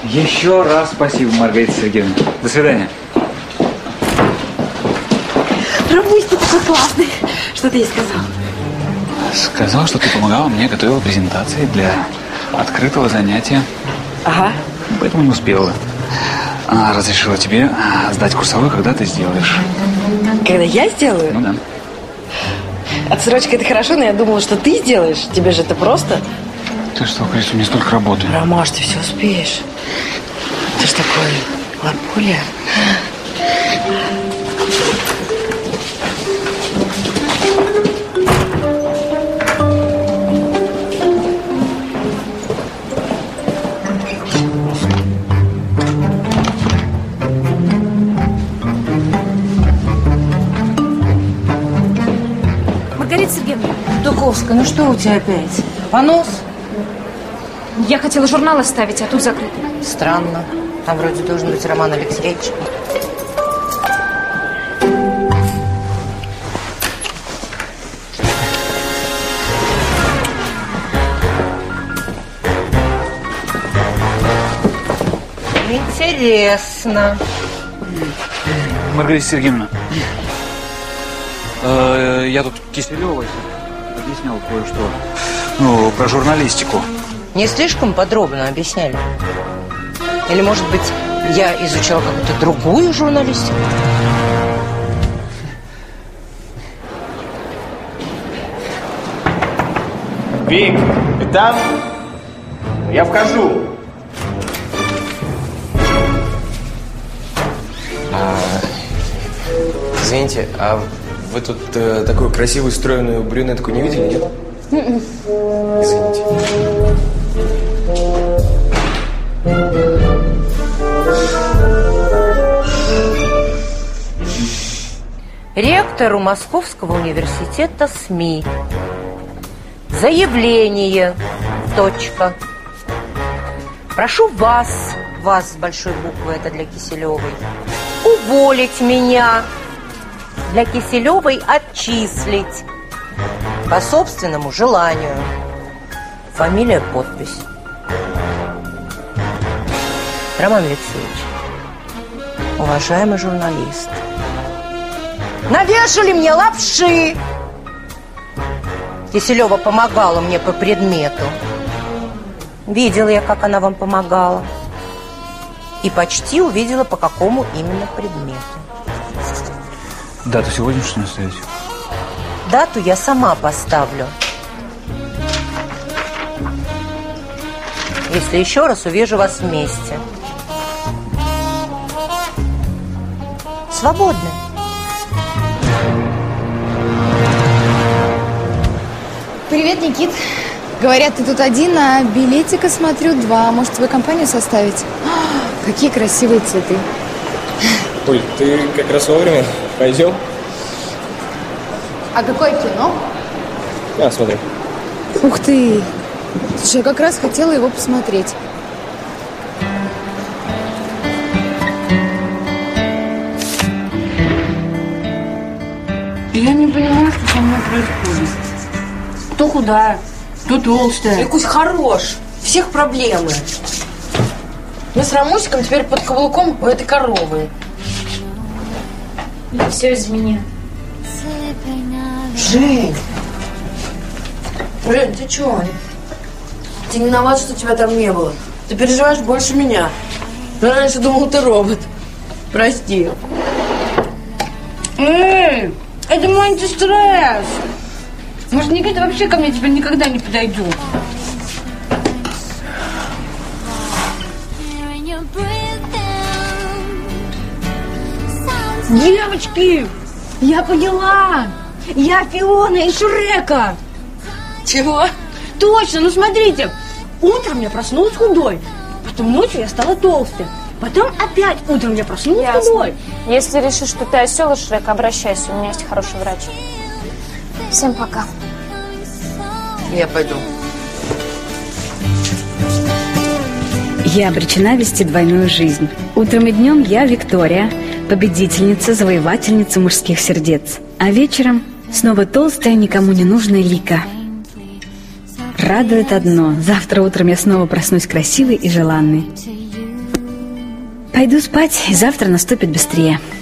Еще раз спасибо, Маргарита Сергеевна. До свидания. Равнусь, ты такой классный. Что ты ей сказал? Сказал, что ты помогала мне, готовила презентации для открытого занятия. Ага. Поэтому не успела. Она разрешила тебе сдать курсовой, когда ты сделаешь. Когда я сделаю? Ну да. Отсрочка это хорошо, но я думала, что ты сделаешь. Тебе же это просто. Ты что, Крис, у меня столько работы. Ромаш, ты все успеешь. Ты ж такой лапуля. Маргарита Сергеевна. Дуковская, ну что у тебя опять? Понос? Я хотела журнал оставить, а тут закрыто. Странно. Там вроде должен быть Роман Алексеевич. Интересно. Маргарита Сергеевна, я тут Киселевой объяснял кое-что. Ну, про журналистику. Не слишком подробно объясняли? Или, может быть, я изучала какую-то другую журналистику? Вик, ты там? Я вхожу. Извините, а вы тут такую красивую, стройную брюнетку не видели, нет? Извините. Ректору Московского университета СМИ. Заявление. Точка. Прошу вас с большой буквы, это для Киселевой, уволить меня. Для Киселевой отчислить. По собственному желанию. Фамилия, подпись. Роман Алексеевич, уважаемый журналист, навешали мне лапши. Киселева помогала мне по предмету. Видела я, как она вам помогала. И почти увидела, по какому именно предмету. Дату сегодняшнюю ставить? Дату я сама поставлю. Если еще раз увижу вас вместе. Свободны. Привет, Никит. Говорят, ты тут один, а билетика, смотрю, 2. Может, тебе компанию составить? Какие красивые цветы. Оль, ты как раз вовремя. Пойдем? А какое кино? Смотри. Ух ты. Слушай, я как раз хотела его посмотреть. Я не понимаю, что со мной происходит. То худая, то толстая. Викусь, хорош. Всех проблемы. Мы с Рамусиком теперь под каблуком у этой коровы. Я все из меня. Жень! Жень, ты чё? Ты не виноват, что тебя там не было. Ты переживаешь больше меня. Я раньше думал, ты робот. Прости. Эй, это мой антистресс. Может, Никита вообще ко мне теперь никогда не подойдет. Девочки, я поняла. Я Фиона из Шрека. Чего? Точно, ну смотрите. Утром я проснулась худой. Потом ночью я стала толстой. Потом опять утром я проснулась худой. Если решишь, что ты осел из Шрека, обращайся. У меня есть хороший врач. Всем пока. Я пойду. Я обречена вести двойную жизнь. Утром и днем я Виктория, победительница, завоевательница мужских сердец. А вечером снова толстая, никому не нужная Лика. Радует одно. Завтра утром я снова проснусь красивой и желанной. Пойду спать, и завтра наступит быстрее.